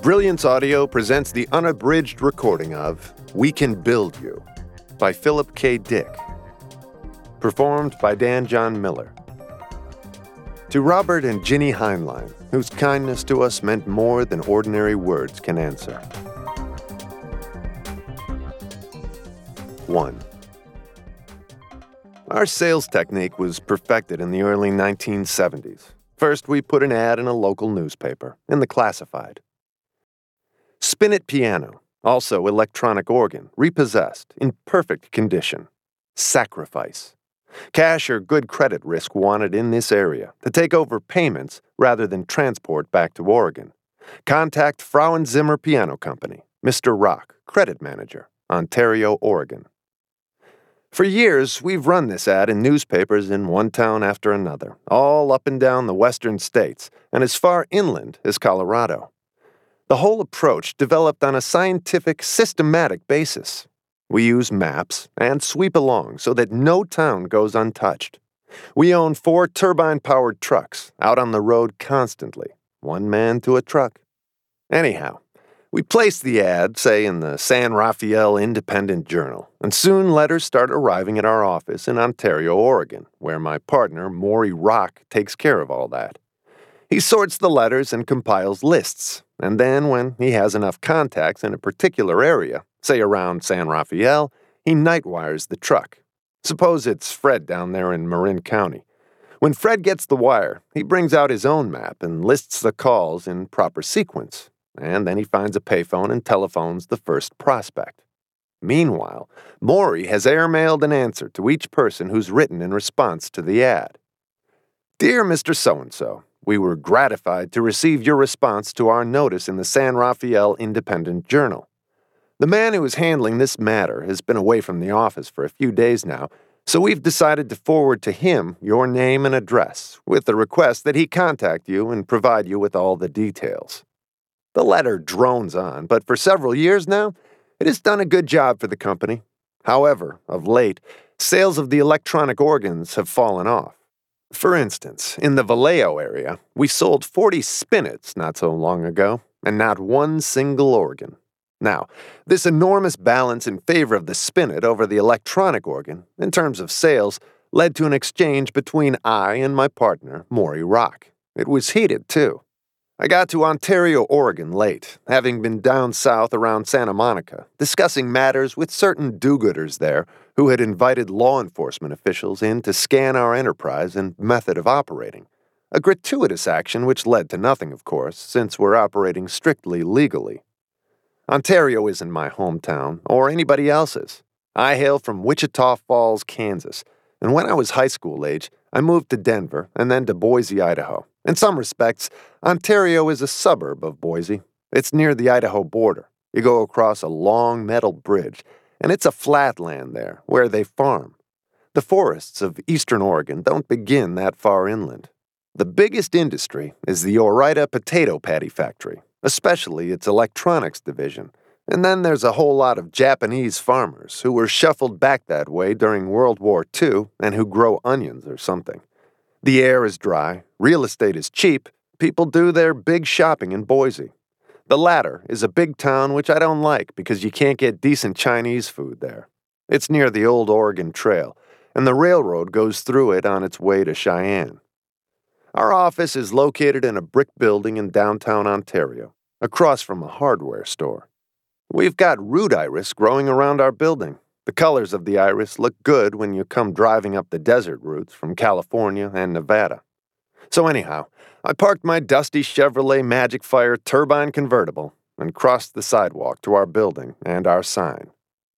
Brilliance Audio presents the unabridged recording of We Can Build You by Philip K. Dick. Performed by Dan John Miller. To Robert and Ginny Heinlein, whose kindness to us meant more than ordinary words can answer. 1. Our sales technique was perfected in the early 1970s. First, we put an ad in a local newspaper, in the classified. Spin-it piano, also electronic organ, repossessed, in perfect condition. Sacrifice. Cash or good credit risk wanted in this area to take over payments rather than transport back to Oregon. Contact Frauenzimmer Piano Company, Mr. Rock, credit manager, Ontario, Oregon. For years, we've run this ad in newspapers in one town after another, all up and down the western states and as far inland as Colorado. The whole approach developed on a scientific, systematic basis. We use maps and sweep along so that no town goes untouched. We own 4 turbine-powered trucks out on the road constantly, one man to a truck. Anyhow, we placed the ad, say, in the San Rafael Independent Journal, and soon letters start arriving at our office in Ontario, Oregon, where my partner, Maury Rock, takes care of all that. He sorts the letters and compiles lists, and then when he has enough contacts in a particular area, say around San Rafael, he night-wires the truck. Suppose it's Fred down there in Marin County. When Fred gets the wire, he brings out his own map and lists the calls in proper sequence, and then he finds a payphone and telephones the first prospect. Meanwhile, Maury has airmailed an answer to each person who's written in response to the ad. Dear Mr. So-and-so, we were gratified to receive your response to our notice in the San Rafael Independent Journal. The man who is handling this matter has been away from the office for a few days now, so we've decided to forward to him your name and address, with the request that he contact you and provide you with all the details. The letter drones on, but for several years now, it has done a good job for the company. However, of late, sales of the electronic organs have fallen off. For instance, in the Vallejo area, we sold 40 spinnets not so long ago, and not one single organ. Now, this enormous balance in favor of the spinnet over the electronic organ, in terms of sales, led to an exchange between I and my partner, Maury Rock. It was heated, too. I got to Ontario, Oregon late, having been down south around Santa Monica, discussing matters with certain do-gooders there who had invited law enforcement officials in to scan our enterprise and method of operating. A gratuitous action which led to nothing, of course, since we're operating strictly legally. Ontario isn't my hometown, or anybody else's. I hail from Wichita Falls, Kansas, and when I was high school age, I moved to Denver and then to Boise, Idaho. In some respects, Ontario is a suburb of Boise. It's near the Idaho border. You go across a long metal bridge, and it's a flat land there, where they farm. The forests of eastern Oregon don't begin that far inland. The biggest industry is the Ore-Ida potato patty factory, especially its electronics division. And then there's a whole lot of Japanese farmers who were shuffled back that way during World War II and who grow onions or something. The air is dry, real estate is cheap, people do their big shopping in Boise. The latter is a big town which I don't like because you can't get decent Chinese food there. It's near the old Oregon Trail, and the railroad goes through it on its way to Cheyenne. Our office is located in a brick building in downtown Ontario, across from a hardware store. We've got root iris growing around our building. The colors of the iris look good when you come driving up the desert routes from California and Nevada. So anyhow, I parked my dusty Chevrolet Magic Fire turbine convertible and crossed the sidewalk to our building and our sign.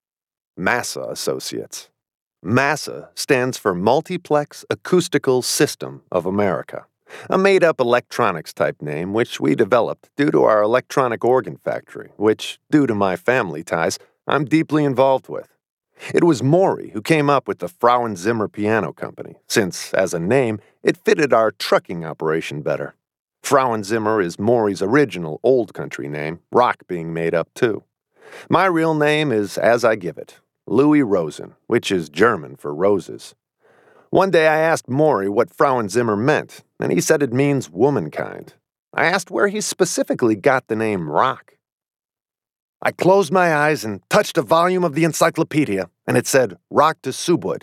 Massa Associates. MASA stands for Multiplex Acoustical System of America, a made-up electronics-type name which we developed due to our electronic organ factory, which, due to my family ties, I'm deeply involved with. It was Maury who came up with the Frauenzimmer Piano Company, since, as a name, it fitted our trucking operation better. Frauenzimmer is Maury's original old country name, Rock being made up too. My real name is as I give it, Louis Rosen, which is German for roses. One day I asked Maury what Frauenzimmer meant, and he said it means womankind. I asked where he specifically got the name rock. I closed my eyes and touched a volume of the encyclopedia, and it said rock to Subud.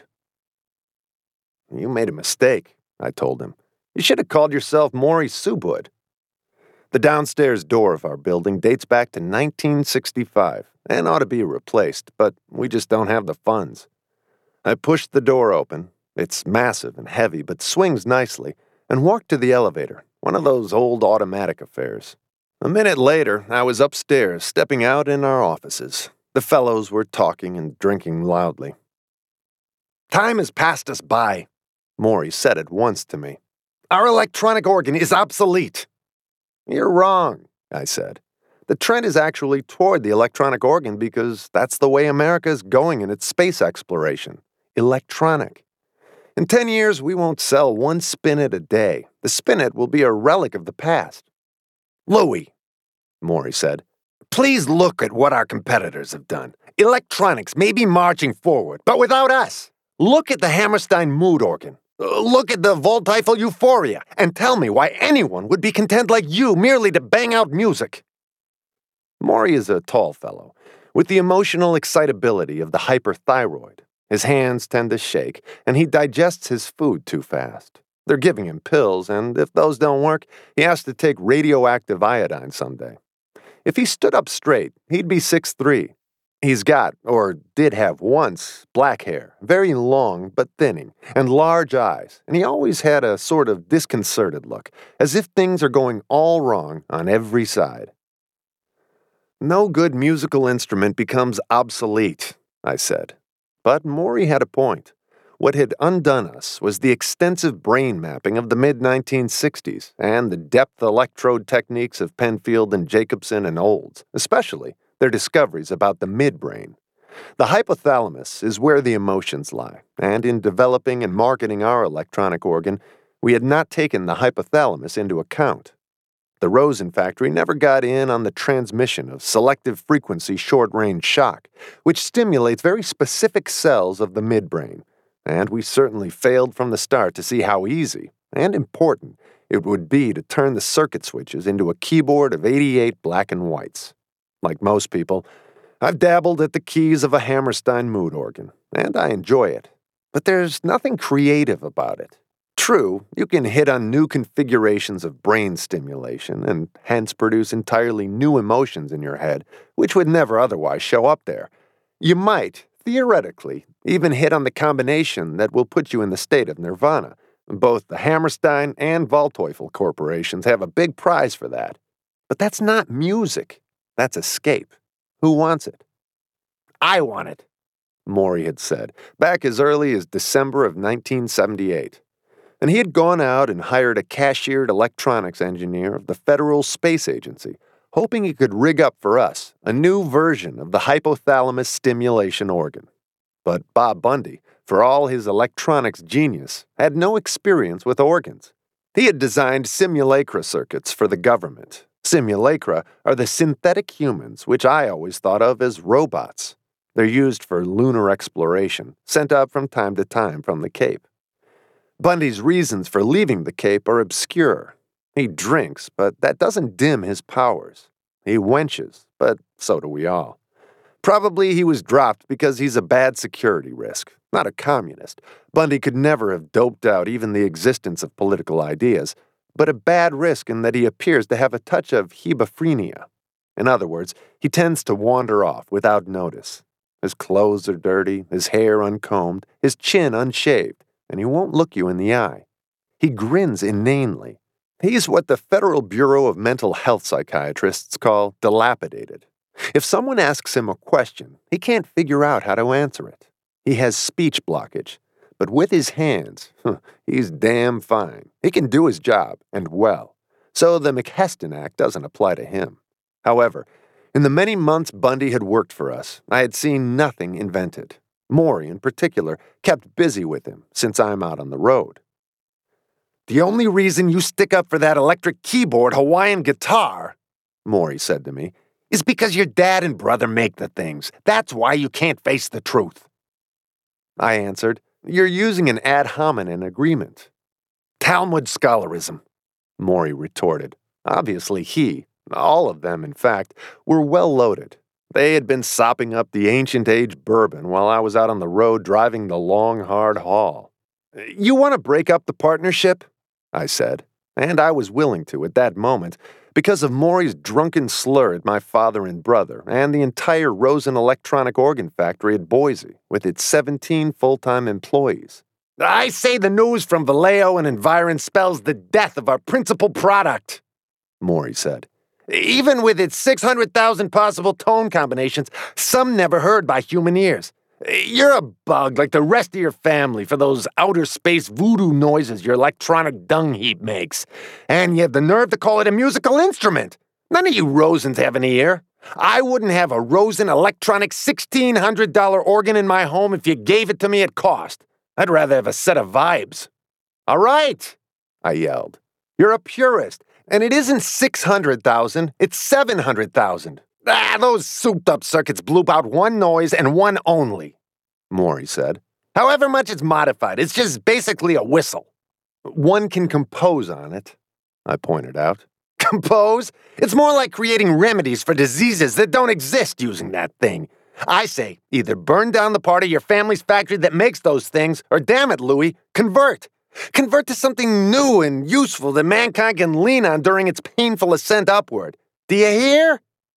You made a mistake, I told him. You should have called yourself Maury Subud. The downstairs door of our building dates back to 1965 and ought to be replaced, but we just don't have the funds. I pushed the door open. It's massive and heavy, but swings nicely, and walked to the elevator, one of those old automatic affairs. A minute later, I was upstairs, stepping out in our offices. The fellows were talking and drinking loudly. Time has passed us by, Maury said at once to me. Our electronic organ is obsolete. You're wrong, I said. The trend is actually toward the electronic organ because that's the way America is going in its space exploration. Electronic. In 10 years, we won't sell one Spinet a day. The Spinet will be a relic of the past. Louis, Maury said, please look at what our competitors have done. Electronics may be marching forward, but without us. Look at the Hammerstein mood organ. Look at the Waldteufel Euphoria, and tell me why anyone would be content like you merely to bang out music. Maury is a tall fellow, with the emotional excitability of the hyperthyroid. His hands tend to shake, and he digests his food too fast. They're giving him pills, and if those don't work, he has to take radioactive iodine someday. If he stood up straight, he'd be 6'3". He's got, or did have once, black hair, very long but thinning, and large eyes, and he always had a sort of disconcerted look, as if things are going all wrong on every side. No good musical instrument becomes obsolete, I said. But Maury had a point. What had undone us was the extensive brain mapping of the mid-1960s and the depth electrode techniques of Penfield and Jacobson and Olds, especially their discoveries about the midbrain. The hypothalamus is where the emotions lie, and in developing and marketing our electronic organ, we had not taken the hypothalamus into account. The Rosen factory never got in on the transmission of selective frequency short-range shock, which stimulates very specific cells of the midbrain, and we certainly failed from the start to see how easy and important it would be to turn the circuit switches into a keyboard of 88 black and whites. Like most people, I've dabbled at the keys of a Hammerstein mood organ, and I enjoy it. But there's nothing creative about it. True, you can hit on new configurations of brain stimulation and hence produce entirely new emotions in your head, which would never otherwise show up there. You might, theoretically, even hit on the combination that will put you in the state of nirvana. Both the Hammerstein and Waldteufel corporations have a big prize for that. But that's not music. That's escape. Who wants it? I want it, Maury had said, back as early as December of 1978. And he had gone out and hired a cashiered electronics engineer of the Federal Space Agency, hoping he could rig up for us a new version of the hypothalamus stimulation organ. But Bob Bundy, for all his electronics genius, had no experience with organs. He had designed simulacra circuits for the government. Simulacra are the synthetic humans which I always thought of as robots. They're used for lunar exploration, sent up from time to time from the Cape. Bundy's reasons for leaving the Cape are obscure. He drinks, but that doesn't dim his powers. He wenches, but so do we all. Probably he was dropped because he's a bad security risk, not a communist. Bundy could never have doped out even the existence of political ideas, but a bad risk in that he appears to have a touch of hebephrenia. In other words, he tends to wander off without notice. His clothes are dirty, his hair uncombed, his chin unshaved, and he won't look you in the eye. He grins inanely. He's what the Federal Bureau of Mental Health psychiatrists call dilapidated. If someone asks him a question, he can't figure out how to answer it. He has speech blockage. But with his hands, he's damn fine. He can do his job, and well. So the McHeston Act doesn't apply to him. However, in the many months Bundy had worked for us, I had seen nothing invented. Maury, in particular, kept busy with him since I'm out on the road. The only reason you stick up for that electric keyboard Hawaiian guitar, Maury said to me, is because your dad and brother make the things. That's why you can't face the truth. I answered, you're using an ad hominem agreement. Talmud scholarism, Maury retorted. Obviously all of them in fact, were well loaded. They had been sopping up the ancient age bourbon while I was out on the road driving the long, hard haul. "You want to break up the partnership?" I said, and I was willing to at that moment because of Maury's drunken slur at my father and brother and the entire Rosen electronic organ factory at Boise with its 17 full-time employees. "I say the news from Vallejo and Environ spells the death of our principal product," Maury said. "Even with its 600,000 possible tone combinations, some never heard by human ears. You're a bug like the rest of your family for those outer space voodoo noises your electronic dung heap makes. And you have the nerve to call it a musical instrument. None of you Rosens have an ear. I wouldn't have a Rosen electronic $1,600 organ in my home if you gave it to me at cost. I'd rather have a set of vibes." "All right," I yelled. "You're a purist. And it isn't 600,000, it's 700,000. Those souped-up circuits bloop out one noise and one only," Maury said. "However much it's modified, it's just basically a whistle." "One can compose on it," I pointed out. "Compose? It's more like creating remedies for diseases that don't exist using that thing. I say, either burn down the part of your family's factory that makes those things, or damn it, Louie, convert. Convert to something new and useful that mankind can lean on during its painful ascent upward. Do you hear?"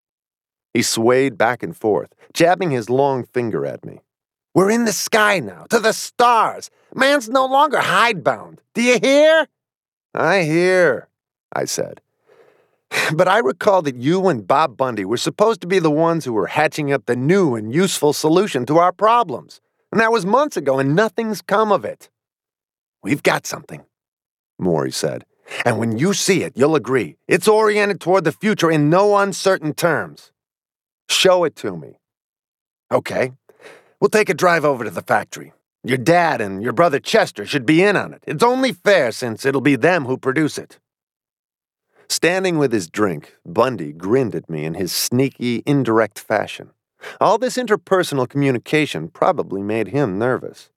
He swayed back and forth, jabbing his long finger at me. "We're in the sky now, to the stars. Man's no longer hidebound. Do you hear?" "I hear," I said. "But I recall that you and Bob Bundy were supposed to be the ones who were hatching up the new and useful solution to our problems. And that was months ago, and nothing's come of it." "We've got something," Maury said. "And when you see it, you'll agree. It's oriented toward the future in no uncertain terms." "Show it to me." "Okay. We'll take a drive over to the factory. Your dad and your brother Chester should be in on it. It's only fair since it'll be them who produce it." Standing with his drink, Bundy grinned at me in his sneaky, indirect fashion. All this interpersonal communication probably made him nervous.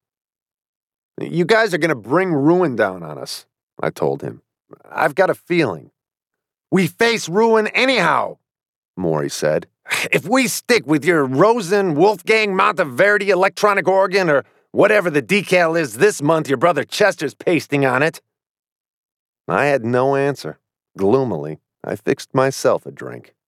"You guys are going to bring ruin down on us," I told him. "I've got a feeling." "We face ruin anyhow," Maury said. "If we stick with your Rosen Wolfgang Monteverdi electronic organ or whatever the decal is this month your brother Chester's pasting on it." I had no answer. Gloomily, I fixed myself a drink.